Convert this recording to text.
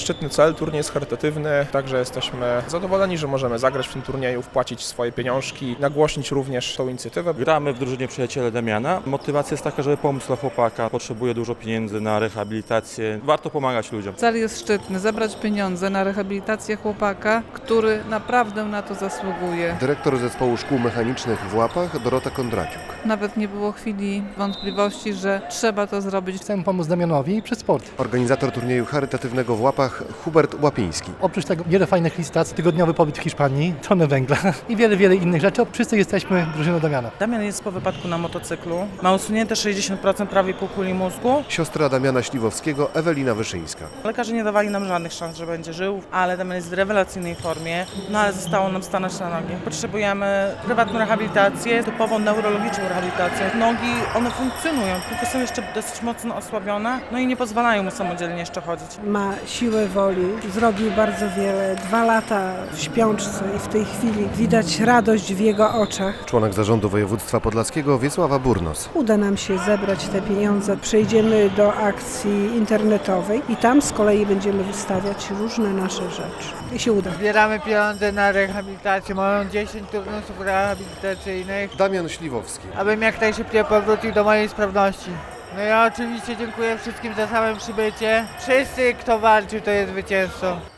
szczytny cel, turniej jest charytatywny, także jesteśmy zadowoleni, że możemy zagrać w tym turnieju, wpłacić swoje pieniążki, nagłośnić również tą inicjatywę. Gramy w drużynie Przyjaciele Damiana. Motywacja jest taka, żeby pomóc dla chłopaka. Potrzebuje dużo pieniędzy na rehabilitację. Warto pomagać ludziom. Cel jest szczytny, zebrać pieniądze na rehabilitację chłopaka, który naprawdę na to zasługuje. Dyrektor Zespołu Szkół Mechanicznych w Łapach Dorota Kondraciuk. Nawet nie było chwili wątpliwości, że trzeba to zrobić. Chcemy pomóc Damianowi przez sport. Organizator turnieju charytatywnego w Łapach Hubert Łapiński. Oprócz tego wiele fajnych licytacji, tygodniowy pobyt w Hiszpanii, tonę węgla i wiele innych rzeczy. Wszyscy jesteśmy drużyną Damiana. Damian jest po wypadku na motocyklu. Ma usunięte 60% prawie półkuli mózgu. Siostra Damiana Śliwowskiego Ewelina Wyszyńska. Lekarze nie dawali nam żadnych szans, że będzie żył, ale Damian jest w rewelacyjnej formie, ale zostało nam stanąć na nogi. Potrzebujemy prywatną rehabilitację, typową neurologiczną rehabilitację. Nogi, one funkcjonują, tylko są jeszcze dosyć mocno osłabione, no i nie pozwalają mu samodzielnie jeszcze chodzić. Ma siłę woli, zrobił bardzo wiele, 2 lata w śpiączce i w tej chwili widać radość w jego oczach. Członek zarządu województwa podlaskiego Wiesława Burnos. Uda nam się zebrać te pieniądze, przejdziemy do akcji internetowej i tam z kolei będziemy wystawiać różne nasze rzeczy. I się uda. Zbieramy pieniądze na rehabilitację, mam 10 turnusów rehabilitacyjnych, Damian Śliwowski. abym jak najszybciej powrócił do mojej sprawności. No ja oczywiście dziękuję wszystkim za całe przybycie. Wszyscy, kto walczył, to jest zwycięzcą.